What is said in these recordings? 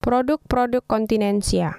Produk-produk kontinensia.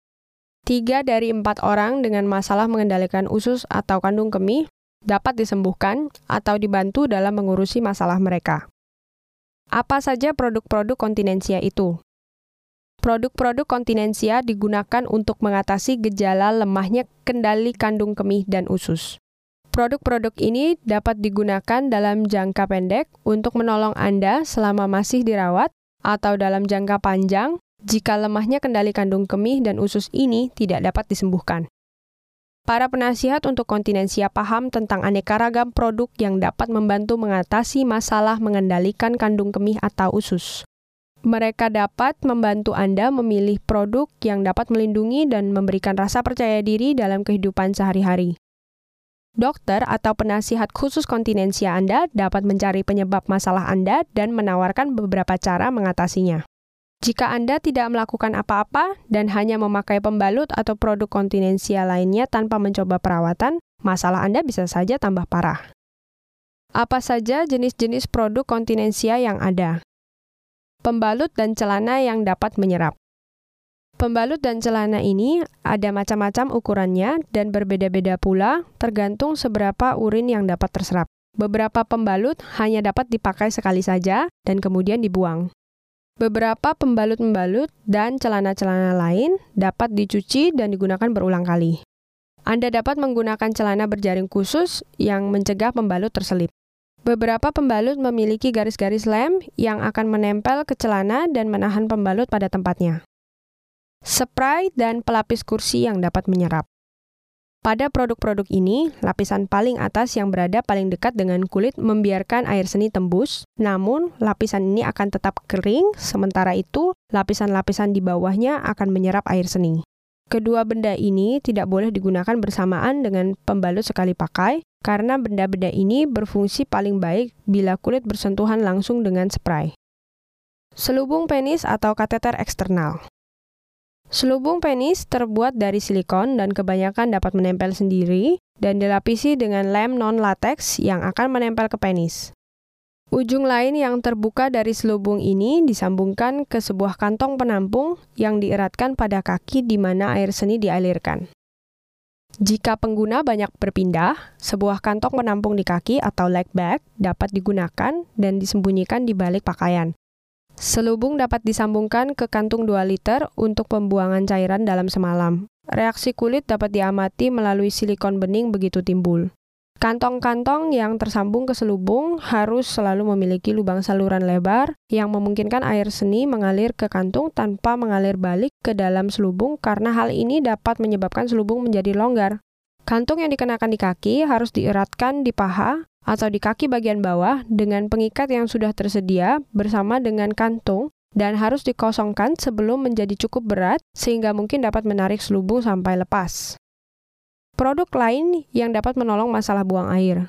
3 dari 4 orang dengan masalah mengendalikan usus atau kandung kemih dapat disembuhkan atau dibantu dalam mengurusi masalah mereka. Apa saja produk-produk kontinensia itu? Produk-produk kontinensia digunakan untuk mengatasi gejala lemahnya kendali kandung kemih dan usus. Produk-produk ini dapat digunakan dalam jangka pendek untuk menolong Anda selama masih dirawat atau dalam jangka panjang jika lemahnya kendali kandung kemih dan usus ini tidak dapat disembuhkan. Para penasihat untuk kontinensia paham tentang aneka ragam produk yang dapat membantu mengatasi masalah mengendalikan kandung kemih atau usus. Mereka dapat membantu Anda memilih produk yang dapat melindungi dan memberikan rasa percaya diri dalam kehidupan sehari-hari. Dokter atau penasihat khusus kontinensia Anda dapat mencari penyebab masalah Anda dan menawarkan beberapa cara mengatasinya. Jika Anda tidak melakukan apa-apa dan hanya memakai pembalut atau produk kontinensia lainnya tanpa mencoba perawatan, masalah Anda bisa saja tambah parah. Apa saja jenis-jenis produk kontinensia yang ada? Pembalut dan celana yang dapat menyerap. Pembalut dan celana ini ada macam-macam ukurannya dan berbeda-beda pula tergantung seberapa urin yang dapat terserap. Beberapa pembalut hanya dapat dipakai sekali saja dan kemudian dibuang. Beberapa pembalut-pembalut dan celana-celana lain dapat dicuci dan digunakan berulang kali. Anda dapat menggunakan celana berjaring khusus yang mencegah pembalut terselip. Beberapa pembalut memiliki garis-garis lem yang akan menempel ke celana dan menahan pembalut pada tempatnya. Spray dan pelapis kursi yang dapat menyerap. Pada produk-produk ini, lapisan paling atas yang berada paling dekat dengan kulit membiarkan air seni tembus, namun lapisan ini akan tetap kering, sementara itu lapisan-lapisan di bawahnya akan menyerap air seni. Kedua benda ini tidak boleh digunakan bersamaan dengan pembalut sekali pakai, karena benda-benda ini berfungsi paling baik bila kulit bersentuhan langsung dengan spray. Selubung penis atau kateter eksternal. Selubung penis terbuat dari silikon dan kebanyakan dapat menempel sendiri dan dilapisi dengan lem non-latex yang akan menempel ke penis. Ujung lain yang terbuka dari selubung ini disambungkan ke sebuah kantong penampung yang dieratkan pada kaki di mana air seni dialirkan. Jika pengguna banyak berpindah, sebuah kantong penampung di kaki atau leg bag dapat digunakan dan disembunyikan di balik pakaian. Selubung dapat disambungkan ke kantung 2 liter untuk pembuangan cairan dalam semalam. Reaksi kulit dapat diamati melalui silikon bening begitu timbul. Kantong-kantong yang tersambung ke selubung harus selalu memiliki lubang saluran lebar yang memungkinkan air seni mengalir ke kantung tanpa mengalir balik ke dalam selubung karena hal ini dapat menyebabkan selubung menjadi longgar. Kantung yang dikenakan di kaki harus dieratkan di paha atau di kaki bagian bawah dengan pengikat yang sudah tersedia bersama dengan kantung dan harus dikosongkan sebelum menjadi cukup berat sehingga mungkin dapat menarik selubung sampai lepas. Produk lain yang dapat menolong masalah buang air.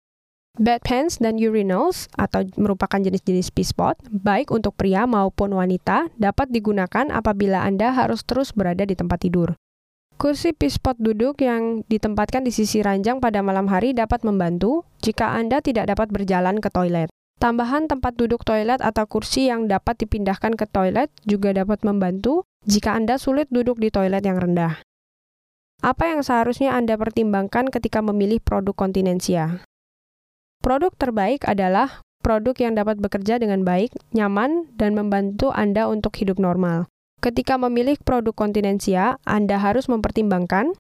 Bedpans dan urinals atau merupakan jenis-jenis pispot, baik untuk pria maupun wanita, dapat digunakan apabila Anda harus terus berada di tempat tidur. Kursi pispot duduk yang ditempatkan di sisi ranjang pada malam hari dapat membantu jika Anda tidak dapat berjalan ke toilet. Tambahan tempat duduk toilet atau kursi yang dapat dipindahkan ke toilet juga dapat membantu jika Anda sulit duduk di toilet yang rendah. Apa yang seharusnya Anda pertimbangkan ketika memilih produk kontinensia? Produk terbaik adalah produk yang dapat bekerja dengan baik, nyaman, dan membantu Anda untuk hidup normal. Ketika memilih produk kontinensia, Anda harus mempertimbangkan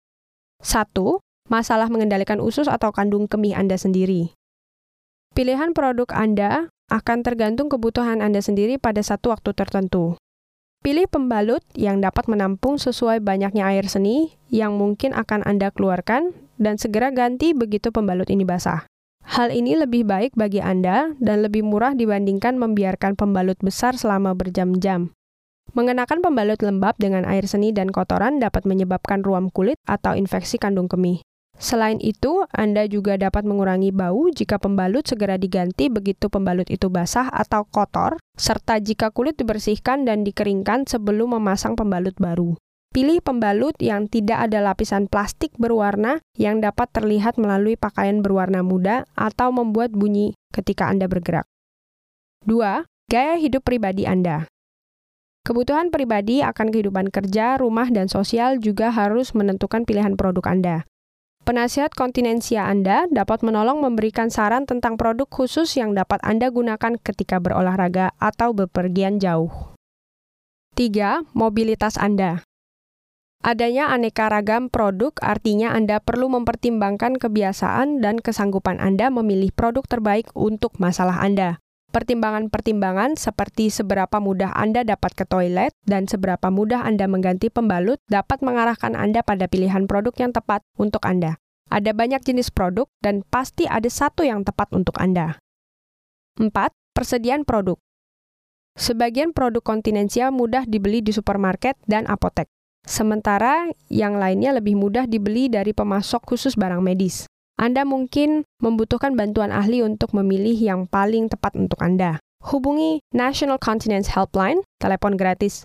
1. Masalah mengendalikan usus atau kandung kemih Anda sendiri. Pilihan produk Anda akan tergantung kebutuhan Anda sendiri pada satu waktu tertentu. Pilih pembalut yang dapat menampung sesuai banyaknya air seni yang mungkin akan Anda keluarkan dan segera ganti begitu pembalut ini basah. Hal ini lebih baik bagi Anda dan lebih murah dibandingkan membiarkan pembalut besar selama berjam-jam. Mengenakan pembalut lembab dengan air seni dan kotoran dapat menyebabkan ruam kulit atau infeksi kandung kemih. Selain itu, Anda juga dapat mengurangi bau jika pembalut segera diganti begitu pembalut itu basah atau kotor, serta jika kulit dibersihkan dan dikeringkan sebelum memasang pembalut baru. Pilih pembalut yang tidak ada lapisan plastik berwarna yang dapat terlihat melalui pakaian berwarna muda atau membuat bunyi ketika Anda bergerak. 2. Gaya hidup pribadi Anda. Kebutuhan pribadi akan kehidupan kerja, rumah, dan sosial juga harus menentukan pilihan produk Anda. Penasihat kontinensia Anda dapat menolong memberikan saran tentang produk khusus yang dapat Anda gunakan ketika berolahraga atau bepergian jauh. 3. Mobilitas Anda. Adanya aneka ragam produk artinya Anda perlu mempertimbangkan kebiasaan dan kesanggupan Anda memilih produk terbaik untuk masalah Anda. Pertimbangan-pertimbangan seperti seberapa mudah Anda dapat ke toilet dan seberapa mudah Anda mengganti pembalut dapat mengarahkan Anda pada pilihan produk yang tepat untuk Anda. Ada banyak jenis produk dan pasti ada satu yang tepat untuk Anda. 4. Persediaan produk. Sebagian produk kontinensia mudah dibeli di supermarket dan apotek, sementara yang lainnya lebih mudah dibeli dari pemasok khusus barang medis. Anda mungkin membutuhkan bantuan ahli untuk memilih yang paling tepat untuk Anda. Hubungi National Continence Helpline, telepon gratis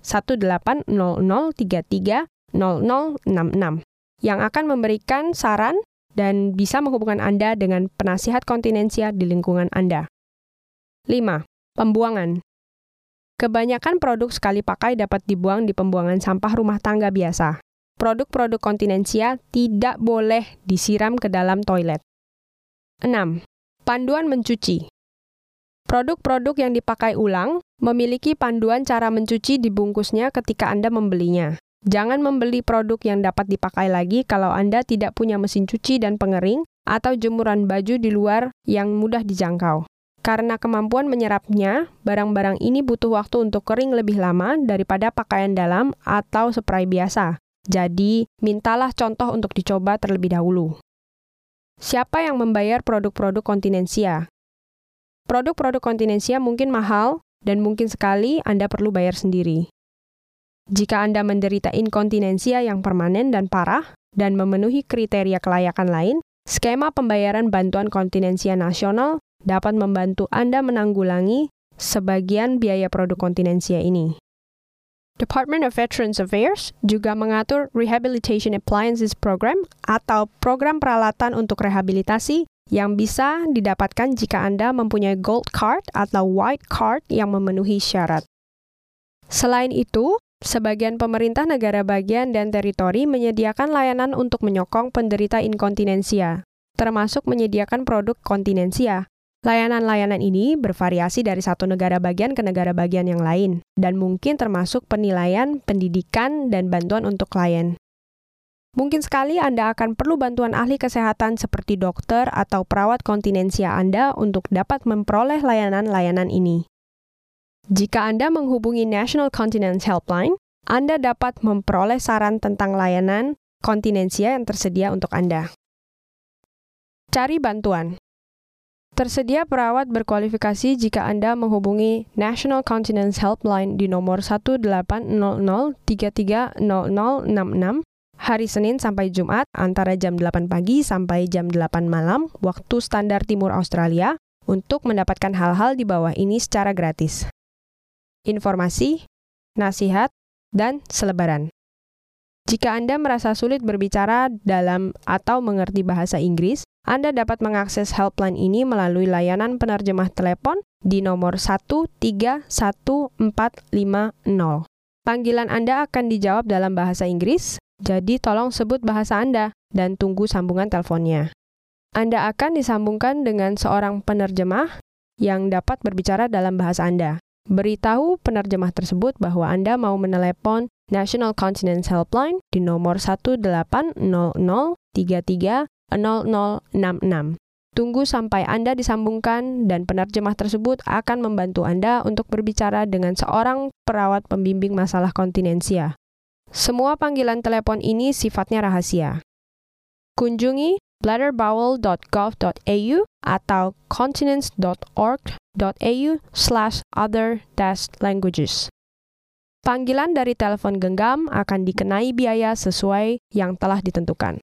1800330066, yang akan memberikan saran dan bisa menghubungkan Anda dengan penasihat kontinensia di lingkungan Anda. 5. Pembuangan. Kebanyakan produk sekali pakai dapat dibuang di pembuangan sampah rumah tangga biasa. Produk-produk kontinensia tidak boleh disiram ke dalam toilet. 6. Panduan mencuci. Produk-produk yang dipakai ulang memiliki panduan cara mencuci di bungkusnya ketika Anda membelinya. Jangan membeli produk yang dapat dipakai lagi kalau Anda tidak punya mesin cuci dan pengering atau jemuran baju di luar yang mudah dijangkau. Karena kemampuan menyerapnya, barang-barang ini butuh waktu untuk kering lebih lama daripada pakaian dalam atau spray biasa. Jadi, mintalah contoh untuk dicoba terlebih dahulu. Siapa yang membayar produk-produk kontinensia? Produk-produk kontinensia mungkin mahal dan mungkin sekali Anda perlu bayar sendiri. Jika Anda menderita inkontinensia yang permanen dan parah dan memenuhi kriteria kelayakan lain, skema pembayaran bantuan kontinensia nasional dapat membantu Anda menanggulangi sebagian biaya produk kontinensia ini. Department of Veterans Affairs juga mengatur Rehabilitation Appliances Program atau program peralatan untuk rehabilitasi yang bisa didapatkan jika Anda mempunyai Gold Card atau White Card yang memenuhi syarat. Selain itu, sebagian pemerintah negara bagian dan teritori menyediakan layanan untuk menyokong penderita inkontinensia, termasuk menyediakan produk kontinensia. Layanan-layanan ini bervariasi dari satu negara bagian ke negara bagian yang lain, dan mungkin termasuk penilaian, pendidikan, dan bantuan untuk klien. Mungkin sekali Anda akan perlu bantuan ahli kesehatan seperti dokter atau perawat kontinensia Anda untuk dapat memperoleh layanan-layanan ini. Jika Anda menghubungi National Continence Helpline, Anda dapat memperoleh saran tentang layanan kontinensia yang tersedia untuk Anda. Cari bantuan. Tersedia perawat berkualifikasi jika Anda menghubungi National Continence Helpline di nomor 1800330066 hari Senin sampai Jumat antara jam 8 pagi sampai jam 8 malam waktu standar Timur Australia untuk mendapatkan hal-hal di bawah ini secara gratis. Informasi, nasihat, dan selebaran. Jika Anda merasa sulit berbicara dalam atau mengerti bahasa Inggris, Anda dapat mengakses helpline ini melalui layanan penerjemah telepon di nomor 13140. Panggilan Anda akan dijawab dalam bahasa Inggris, jadi tolong sebut bahasa Anda dan tunggu sambungan teleponnya. Anda akan disambungkan dengan seorang penerjemah yang dapat berbicara dalam bahasa Anda. Beritahu penerjemah tersebut bahwa Anda mau menelepon National Continence Helpline di nomor 1800330066. Tunggu sampai Anda disambungkan dan penerjemah tersebut akan membantu Anda untuk berbicara dengan seorang perawat pembimbing masalah kontinensia. Semua panggilan telepon ini sifatnya rahasia. Kunjungi bladderbowel.gov.au atau continence.org.au/other-languages. Panggilan dari telepon genggam akan dikenai biaya sesuai yang telah ditentukan.